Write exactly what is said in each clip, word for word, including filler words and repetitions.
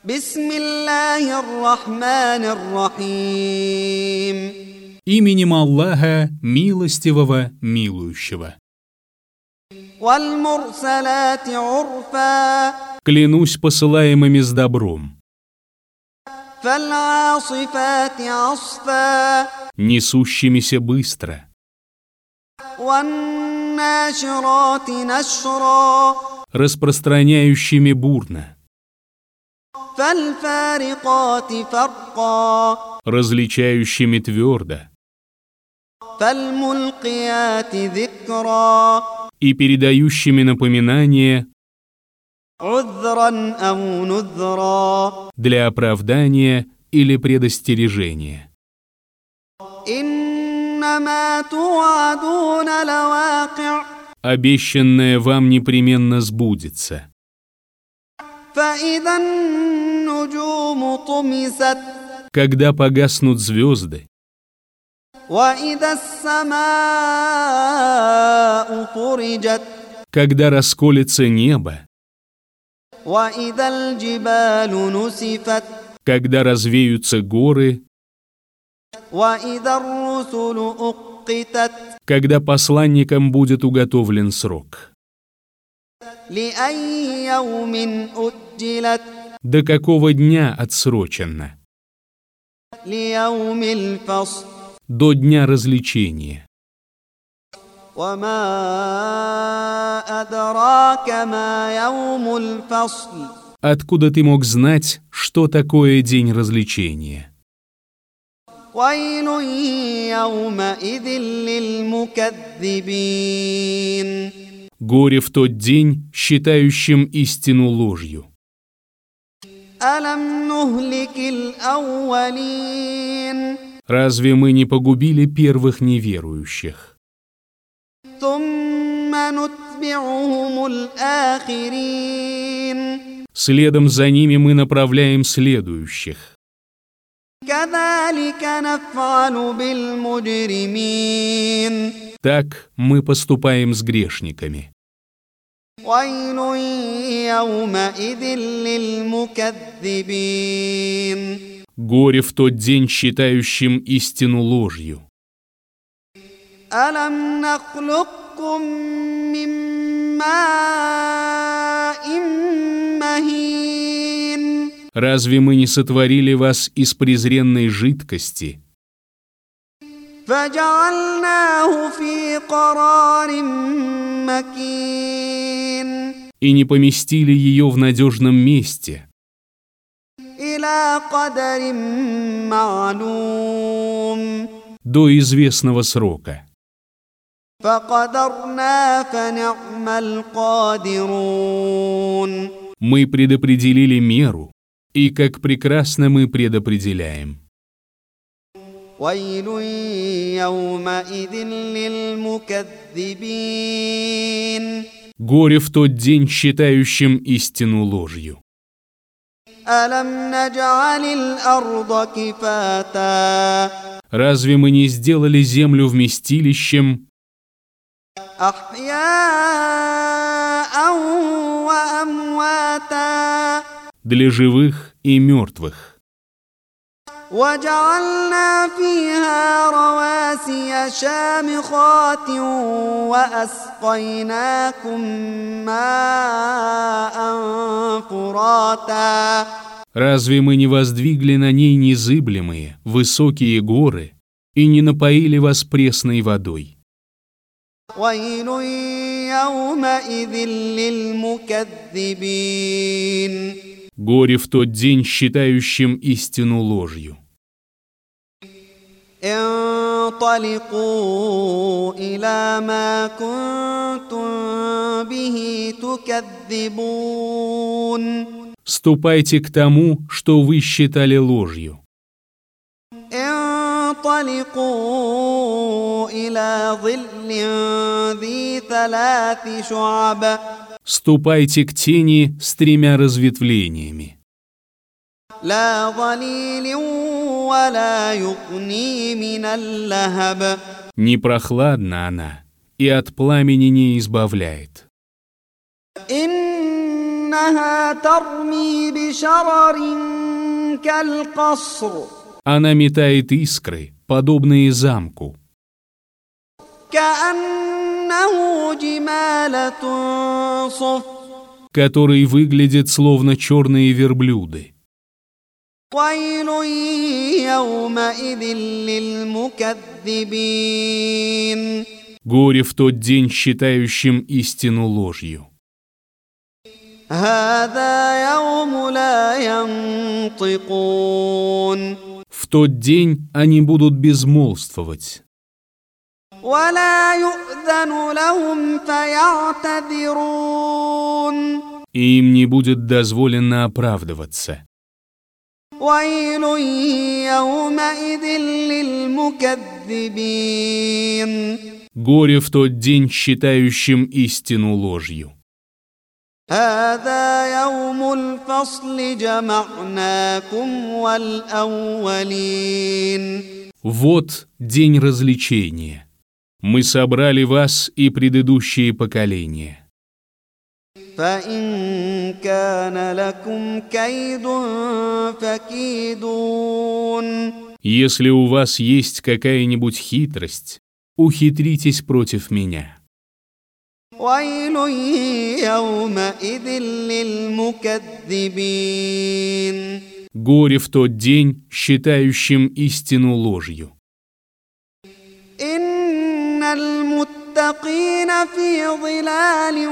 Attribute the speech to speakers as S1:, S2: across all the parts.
S1: Бисмиллахир-рахманир-рахим.
S2: Именем Аллаха, милостивого, милующего.
S1: Валь-мурсаляти урфа.
S2: Клянусь посылаемыми с добром,
S1: фаль-асифати асфа.
S2: несущимися быстро,
S1: ван-наширати нашра.
S2: распространяющими бурно,
S1: фаль-фарикати фарка.
S2: различающими твердо
S1: фаль-мулкияти зикра.
S2: и передающими напоминание
S1: عذرا أو نذرا.
S2: для оправдания или предостережения.
S1: إنما توعدون لواقع.
S2: Обещанное вам непременно сбудется.
S1: فإذا النجوم طمست.
S2: Когда погаснут звезды,
S1: وإذا السماء فرجت.
S2: когда расколется небо,
S1: وإذا الجبال نسفت.
S2: когда развеются горы,
S1: وإذا الرسل أقتت.
S2: когда посланникам будет уготовлен срок.
S1: لأي يوم أجلت.
S2: До какого дня отсрочено?
S1: ليوم الفصل.
S2: До дня развлечения.
S1: وما أدراك ما يوم الفصل.
S2: Откуда ты мог знать, что такое день развлечения?
S1: ويل يومئذ للمكذبين.
S2: Горе в тот день, считающим истину ложью.
S1: ألم نهلك الأولين.
S2: Разве мы не погубили первых неверующих?
S1: ثم نتبعهم الآخرين.
S2: Следом за ними мы направляем следующих.
S1: كذلك نفعل بالمجرمين.
S2: Так мы поступаем с грешниками.
S1: ويل يومئذ للمكذبين.
S2: Горе в тот день, считающим истину ложью.
S1: ألم نخلقكم من ماء مهين.
S2: Разве мы не сотворили вас из презренной жидкости
S1: فجعلناه في قرار مكين.
S2: и не поместили ее в надежном месте
S1: إلى قدر معلوم.
S2: до известного срока?
S1: فقدرنا فنعم القادرون.
S2: Мы предопределили меру, и как прекрасно мы предопределяем.
S1: ويل يومئذ للمكذبين.
S2: Горе в тот день, считающим истину ложью.
S1: ألم نجعل الأرض كفاتا.
S2: Разве мы не сделали землю вместилищем
S1: أحياء وأمواتا.
S2: для живых и мертвых?
S1: وجعلنا فيها رواسي شامخات وأسقيناكم ماء فراتا.
S2: Разве мы не воздвигли на ней незыблемые, высокие горы и не напоили вас пресной водой?
S1: ويل يومئذ للمكذبين.
S2: Горе в тот день, считающим истину ложью.
S1: انطلقوا إلى ما كنتم به تكذبون.
S2: Ступайте к тому, что вы считали ложью.
S1: انطلقوا إلى ظل ذي ثلاث شعب.
S2: Ступайте к тени с тремя разветвлениями.
S1: لا ظليل ولا يغني من اللهب.
S2: Не прохладна она, и от пламени не избавляет.
S1: إنها إنها ترمي بشرر كالقصر.
S2: Она метает искры, подобные замку,
S1: كأنه جمالة صفر.
S2: который выглядит словно черные верблюды.
S1: ويل يومئذ للمكذبين.
S2: Горе в тот день считающим истину ложью.
S1: هذا يوم لا ينطقون.
S2: В тот день они будут безмолвствовать,
S1: ولا يؤذن لهم فيعتذرون.
S2: и им не будет дозволено оправдываться.
S1: ويل يومئذ للمكذبين.
S2: Горе в тот день считающим истину ложью.
S1: هذا يوم الفصل جمعناكم والأولين.
S2: Вот день развлечения. Мы собрали вас и предыдущие поколения.
S1: فإن كان لكم كيد فكيدون.
S2: Если у вас есть какая-нибудь хитрость, ухитритесь против меня.
S1: ويل يومئذ للمكذبين.
S2: Горе в тот день считающим истину ложью.
S1: إن المتقين في ظلال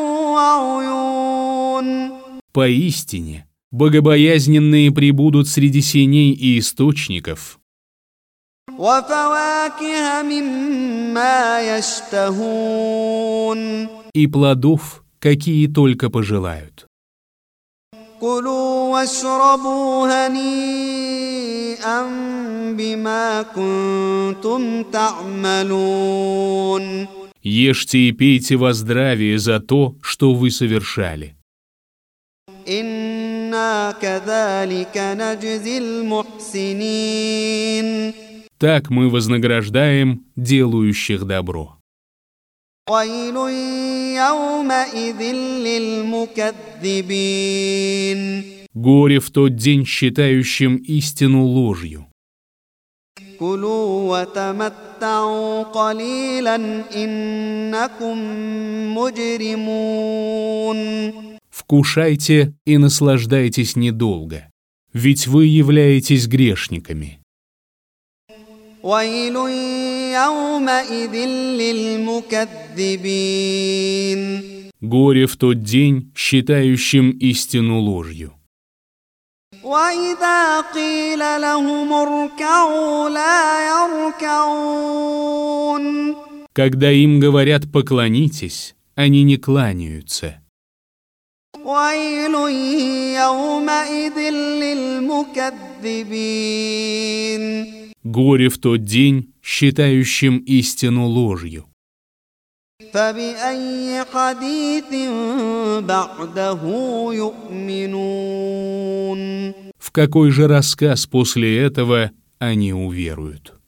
S1: وعيون.
S2: Поистине, богобоязненные пребудут среди сеней и источников,
S1: وفواكه مما يشتهون.
S2: и плодов, какие только пожелают.
S1: كلوا واشربوا هنيئا بما كنتم تعملون.
S2: Ешьте и пейте во здравие за то, что вы совершали.
S1: إنا كذلك نجزي المحسنين.
S2: Так мы вознаграждаем делающих добро.
S1: ويل يومئذ للمكذبين.
S2: Горе в тот день считающим истину ложью.
S1: كلوا وتمتعوا قليلا إنكم مجرمون.
S2: Вкушайте и наслаждайтесь недолго, ведь вы являетесь грешниками.
S1: ويل يومئذ للمكذبين.
S2: Горе в тот день считающим истину ложью.
S1: وإذا قيل لهم اركعوا لا يركعون.
S2: Когда им говорят «поклонитесь», они не кланяются.
S1: ويل يومئذ للمكذبين.
S2: Горе в тот день считающим истину ложью.
S1: فبأي حديث بعده يؤمنون.
S2: В какой же рассказ после этого они уверуют?